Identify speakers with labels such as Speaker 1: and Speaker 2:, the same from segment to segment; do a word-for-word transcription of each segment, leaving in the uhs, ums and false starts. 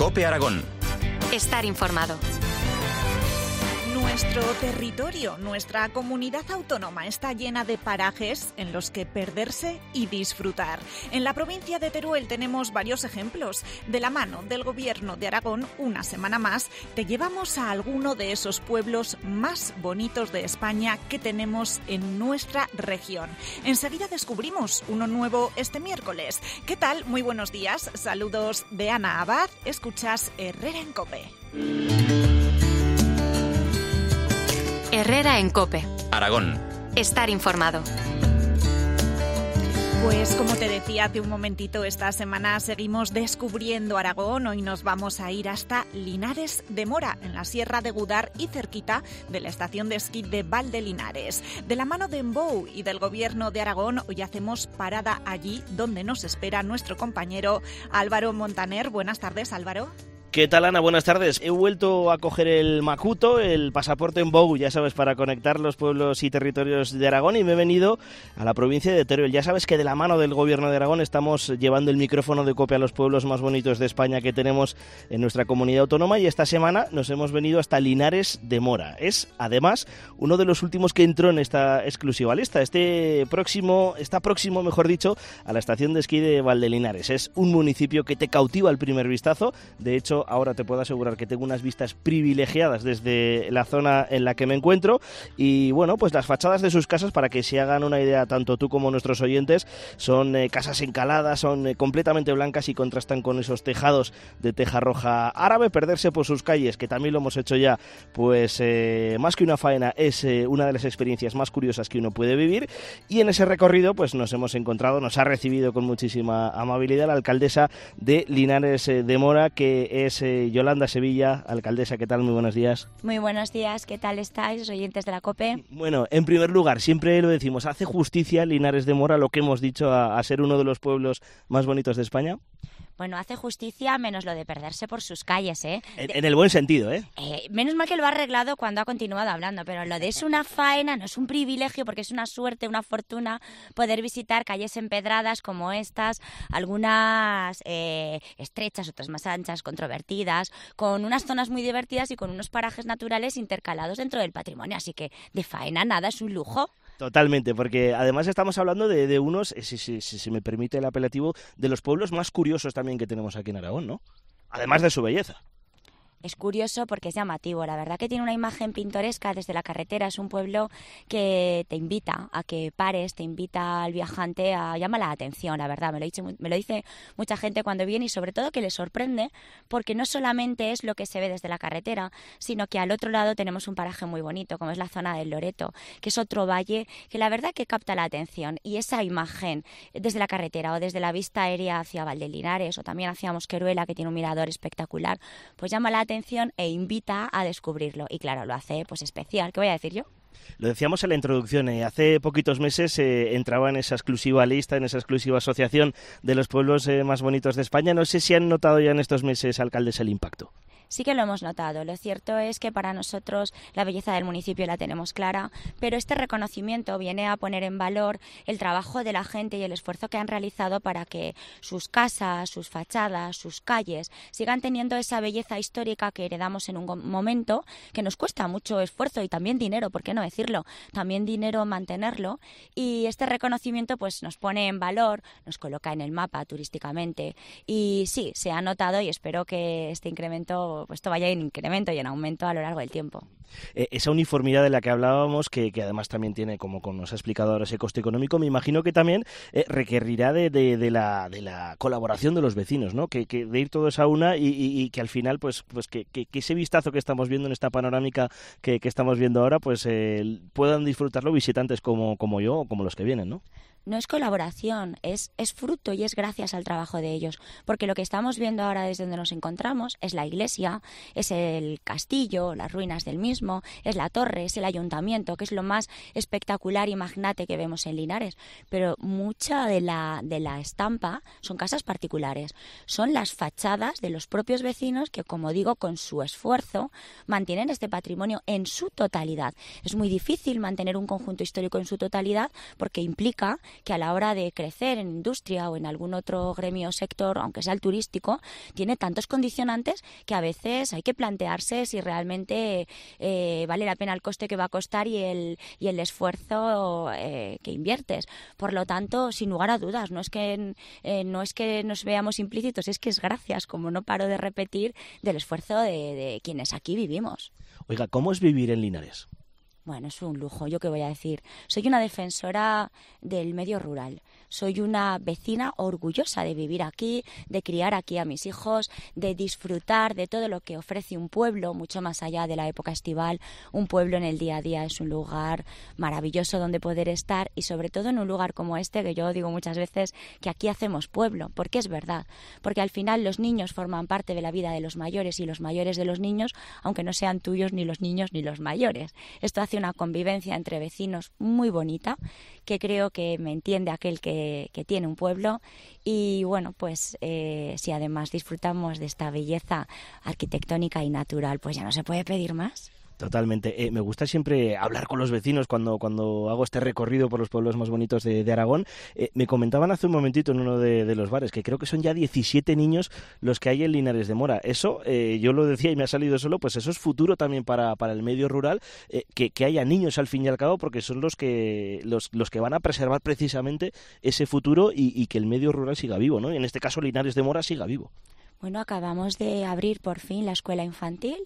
Speaker 1: COPE Aragón.
Speaker 2: Estar informado.
Speaker 3: Nuestro territorio, nuestra comunidad autónoma está llena de parajes en los que perderse y disfrutar. En la provincia de Teruel tenemos varios ejemplos. De la mano del Gobierno de Aragón, una semana más, te llevamos a alguno de esos pueblos más bonitos de España que tenemos en nuestra región. Enseguida descubrimos uno nuevo este miércoles. ¿Qué tal? Muy buenos días. Saludos de Ana Abad. Escuchas Herrera en COPE.
Speaker 2: Herrera en COPE.
Speaker 1: Aragón.
Speaker 2: Estar informado.
Speaker 3: Pues como te decía hace un momentito, esta semana seguimos descubriendo Aragón. Hoy nos vamos a ir hasta Linares de Mora, en la Sierra de Gudar y cerquita de la estación de esquí de Valdelinares. De la mano de Embou y del Gobierno de Aragón, hoy hacemos parada allí donde nos espera nuestro compañero Álvaro Montaner. Buenas tardes, Álvaro.
Speaker 4: ¿Qué tal, Ana? Buenas tardes. He vuelto a coger el Macuto, el pasaporte Embou, ya sabes, para conectar los pueblos y territorios de Aragón, y me he venido a la provincia de Teruel. Ya sabes que de la mano del Gobierno de Aragón estamos llevando el micrófono de COPE a los pueblos más bonitos de España que tenemos en nuestra comunidad autónoma, y esta semana nos hemos venido hasta Linares de Mora. Es, además, uno de los últimos que entró en esta exclusiva lista. Este próximo, está próximo, mejor dicho, a la estación de esquí de Valdelinares. Es un municipio que te cautiva al primer vistazo. De hecho, ahora te puedo asegurar que tengo unas vistas privilegiadas desde la zona en la que me encuentro, y bueno, pues las fachadas de sus casas, para que se hagan una idea tanto tú como nuestros oyentes, son eh, casas encaladas, son eh, completamente blancas y contrastan con esos tejados de teja roja árabe. Perderse por sus calles, que también lo hemos hecho ya, pues eh, más que una faena, es eh, una de las experiencias más curiosas que uno puede vivir. Y en ese recorrido pues nos hemos encontrado, nos ha recibido con muchísima amabilidad la alcaldesa de Linares eh, de Mora, que es eh, Yolanda Sevilla. Alcaldesa, ¿qué tal? Muy buenos días.
Speaker 5: Muy buenos días, ¿qué tal estáis, oyentes de la COPE?
Speaker 4: Bueno, en primer lugar, siempre lo decimos, ¿hace justicia Linares de Mora lo que hemos dicho a, a ser uno de los pueblos más bonitos de España?
Speaker 5: Bueno, hace justicia menos lo de perderse por sus calles, ¿eh?
Speaker 4: En, en el buen sentido, ¿eh?
Speaker 5: ¿eh? Menos mal que lo ha arreglado cuando ha continuado hablando, pero lo de es una faena, no es un privilegio, porque es una suerte, una fortuna poder visitar calles empedradas como estas, algunas eh, estrechas, otras más anchas, controvertidas, con unas zonas muy divertidas y con unos parajes naturales intercalados dentro del patrimonio. Así que de faena nada, es un lujo.
Speaker 4: Totalmente, porque además estamos hablando de, de unos, si, si, si se me permite el apelativo, de los pueblos más curiosos también que tenemos aquí en Aragón, ¿no? Además de su belleza.
Speaker 5: Es curioso porque es llamativo, la verdad que tiene una imagen pintoresca desde la carretera, es un pueblo que te invita a que pares, te invita al viajante a llama la atención, la verdad, me lo dice, me lo dice mucha gente cuando viene, y sobre todo que le sorprende porque no solamente es lo que se ve desde la carretera, sino que al otro lado tenemos un paraje muy bonito, como es la zona del Loreto, que es otro valle que la verdad que capta la atención, y esa imagen desde la carretera o desde la vista aérea hacia Valdelinares o también hacia Mosqueruela, que tiene un mirador espectacular, pues llama la atención e invita a descubrirlo, y claro, lo hace pues especial. ¿Qué voy a decir yo?
Speaker 4: Lo decíamos en la introducción, eh, hace poquitos meses eh, entraba en esa exclusiva lista, en esa exclusiva asociación de los pueblos eh, más bonitos de España. No sé si han notado ya en estos meses, alcaldes, el impacto.
Speaker 5: Sí que lo hemos notado. Lo cierto es que para nosotros la belleza del municipio la tenemos clara, pero este reconocimiento viene a poner en valor el trabajo de la gente y el esfuerzo que han realizado para que sus casas, sus fachadas, sus calles sigan teniendo esa belleza histórica que heredamos en un momento que nos cuesta mucho esfuerzo y también dinero, ¿por qué no decirlo? También dinero mantenerlo, y este reconocimiento pues nos pone en valor, nos coloca en el mapa turísticamente, y sí, se ha notado, y espero que este incremento pues esto vaya en incremento y en aumento a lo largo del tiempo.
Speaker 4: Eh, esa uniformidad de la que hablábamos, que, que además también tiene, como, como nos ha explicado ahora, ese coste económico, me imagino que también eh, requerirá de, de, de, la, de la colaboración de los vecinos, ¿no? Que, que de ir todos a una, y, y, y que al final, pues, pues que, que, que ese vistazo que estamos viendo en esta panorámica que, que estamos viendo ahora, pues eh, puedan disfrutarlo visitantes como, como yo o como los que vienen, ¿no?
Speaker 5: No es colaboración, es, es fruto y es gracias al trabajo de ellos, porque lo que estamos viendo ahora desde donde nos encontramos es la iglesia, es el castillo, las ruinas del mismo, es la torre, es el ayuntamiento, que es lo más espectacular y magnate que vemos en Linares, pero mucha de la, de la estampa son casas particulares, son las fachadas de los propios vecinos que, como digo, con su esfuerzo mantienen este patrimonio en su totalidad. Es muy difícil mantener un conjunto histórico en su totalidad porque implica que a la hora de crecer en industria o en algún otro gremio o sector, aunque sea el turístico, tiene tantos condicionantes que a veces hay que plantearse si realmente eh, vale la pena el coste que va a costar y el, y el esfuerzo eh, que inviertes. Por lo tanto, sin lugar a dudas, no es que eh, no es que nos veamos implícitos, es que es gracias, como no paro de repetir, del esfuerzo de, de quienes aquí vivimos.
Speaker 4: Oiga, ¿cómo es vivir en Linares?
Speaker 5: Bueno, es un lujo, ¿yo qué voy a decir? Soy una defensora del medio rural. Soy una vecina orgullosa de vivir aquí, de criar aquí a mis hijos, de disfrutar de todo lo que ofrece un pueblo, mucho más allá de la época estival. Un pueblo en el día a día es un lugar maravilloso donde poder estar y sobre todo en un lugar como este, que yo digo muchas veces que aquí hacemos pueblo, porque es verdad. Porque al final los niños forman parte de la vida de los mayores y los mayores de los niños, aunque no sean tuyos ni los niños ni los mayores. Esto hace una convivencia entre vecinos muy bonita, que creo que me entiende aquel que, que tiene un pueblo. Y bueno, pues eh, si además disfrutamos de esta belleza arquitectónica y natural, pues ya no se puede pedir más.
Speaker 4: Totalmente. Eh, me gusta siempre hablar con los vecinos cuando, cuando hago este recorrido por los pueblos más bonitos de, de Aragón. Eh, me comentaban hace un momentito en uno de, de los bares que creo que son ya diecisiete niños los que hay en Linares de Mora. Eso, eh, yo lo decía y me ha salido solo, pues eso es futuro también para, para el medio rural, eh, que, que haya niños al fin y al cabo, porque son los que los, los que van a preservar precisamente ese futuro y, y que el medio rural siga vivo, ¿no? Y en este caso Linares de Mora siga vivo.
Speaker 5: Bueno, acabamos de abrir por fin la escuela infantil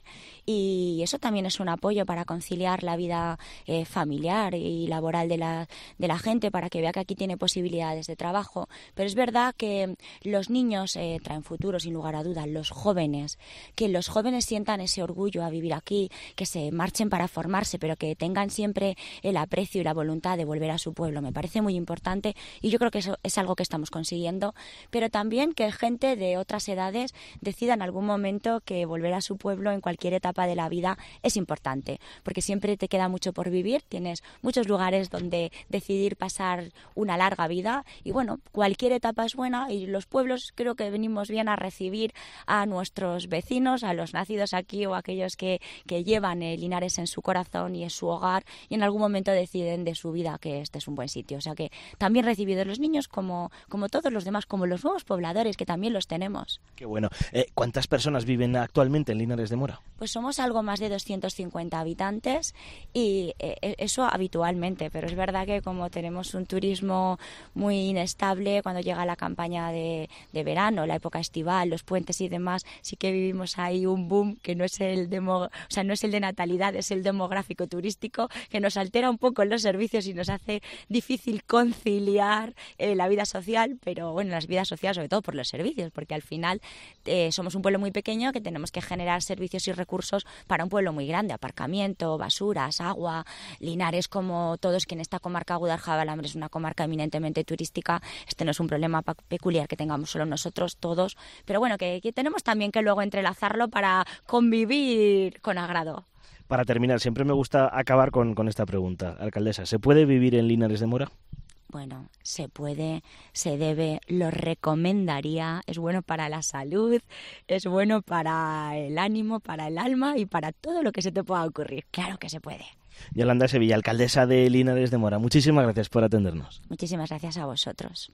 Speaker 5: y eso también es un apoyo para conciliar la vida eh, familiar y laboral de la, de la gente, para que vea que aquí tiene posibilidades de trabajo. Pero es verdad que los niños eh, traen futuro, sin lugar a dudas, los jóvenes, que los jóvenes sientan ese orgullo a vivir aquí, que se marchen para formarse, pero que tengan siempre el aprecio y la voluntad de volver a su pueblo. Me parece muy importante y yo creo que eso es algo que estamos consiguiendo, pero también que gente de otras edades decida en algún momento que volver a su pueblo en cualquier etapa de la vida es importante, porque siempre te queda mucho por vivir, tienes muchos lugares donde decidir pasar una larga vida y bueno, cualquier etapa es buena y los pueblos creo que venimos bien a recibir a nuestros vecinos, a los nacidos aquí o aquellos que, que llevan el Linares en su corazón y en su hogar y en algún momento deciden de su vida que este es un buen sitio. O sea que también recibido los niños como, como todos los demás, como los nuevos pobladores que también los tenemos.
Speaker 4: Qué bueno. Eh, ¿Cuántas personas viven actualmente en Linares de Mora?
Speaker 5: Pues somos algo más de doscientos cincuenta habitantes y eh, eso habitualmente, pero es verdad que como tenemos un turismo muy inestable, cuando llega la campaña de, de verano, la época estival, los puentes y demás, sí que vivimos ahí un boom que no es el demo, o sea, no es el de natalidad, es el demográfico turístico, que nos altera un poco los servicios y nos hace difícil conciliar eh, la vida social, pero bueno, las vidas sociales sobre todo por los servicios, porque al final eh, somos un pueblo muy pequeño que tenemos que generar servicios y recursos para un pueblo muy grande, aparcamiento, basuras, agua. Linares, como todos que en esta comarca Guadalajara es una comarca eminentemente turística, este no es un problema peculiar que tengamos solo nosotros, todos, pero bueno, que, que tenemos también que luego entrelazarlo para convivir con agrado.
Speaker 4: Para terminar, siempre me gusta acabar con, con esta pregunta, alcaldesa, ¿se puede vivir en Linares de Mora?
Speaker 5: Bueno, se puede, se debe, lo recomendaría, es bueno para la salud, es bueno para el ánimo, para el alma y para todo lo que se te pueda ocurrir. Claro que se puede.
Speaker 4: Yolanda Sevilla, alcaldesa de Linares de Mora, muchísimas gracias por atendernos.
Speaker 5: Muchísimas gracias a vosotros.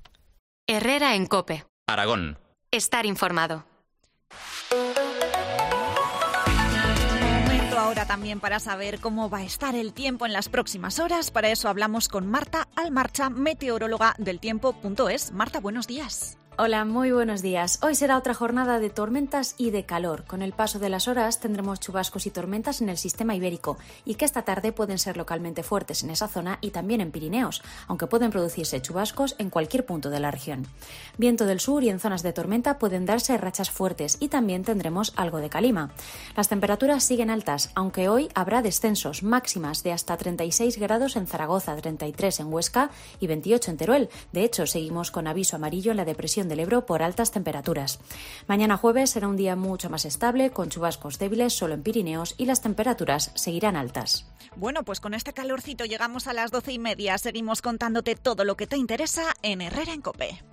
Speaker 2: Herrera en COPE.
Speaker 1: Aragón.
Speaker 2: Estar informado.
Speaker 3: Ahora también para saber cómo va a estar el tiempo en las próximas horas. Para eso hablamos con Marta Almarcha, meteoróloga del tiempo punto es. Marta, buenos días.
Speaker 6: Hola, muy buenos días. Hoy será otra jornada de tormentas y de calor. Con el paso de las horas tendremos chubascos y tormentas en el sistema ibérico y que esta tarde pueden ser localmente fuertes en esa zona y también en Pirineos, aunque pueden producirse chubascos en cualquier punto de la región. Viento del sur y en zonas de tormenta pueden darse rachas fuertes y también tendremos algo de calima. Las temperaturas siguen altas, aunque hoy habrá descensos, máximas de hasta treinta y seis grados en Zaragoza, treinta y tres en Huesca y veintiocho en Teruel. De hecho, seguimos con aviso amarillo en la depresión del Ebro por altas temperaturas. Mañana jueves será un día mucho más estable, con chubascos débiles solo en Pirineos y las temperaturas seguirán altas.
Speaker 3: Bueno, pues con este calorcito llegamos a las doce y media. Seguimos contándote todo lo que te interesa en Herrera en COPE.